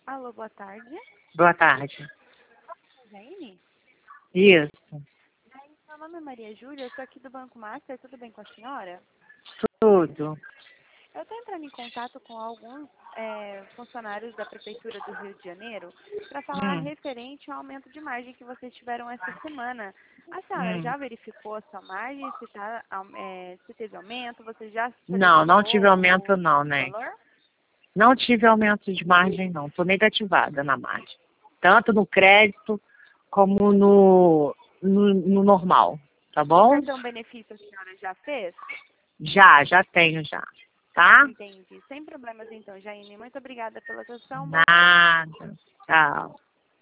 Alô, boa tarde. Boa tarde. Jaine? Isso, Meu nome é Maria Júlia, eu estou aqui do Banco Master, tudo bem com a senhora? tudo. Eu estou entrando em contato com alguns funcionários da Prefeitura do Rio de Janeiro para falar Hum, referente ao aumento de margem que vocês tiveram essa semana. A senhora hum. já verificou a sua margem, se teve aumento, você já Não tive selecionou aumento o não, né? valor? Não tive aumento de margem não, estou negativada na margem. Tanto no crédito como no normal, tá O bom? cartão benefício a senhora já fez? Já tenho já, tá? Entendi. Sem problemas então, Jaine. Muito obrigada pela atenção. Boa tarde. Nada. Tchau.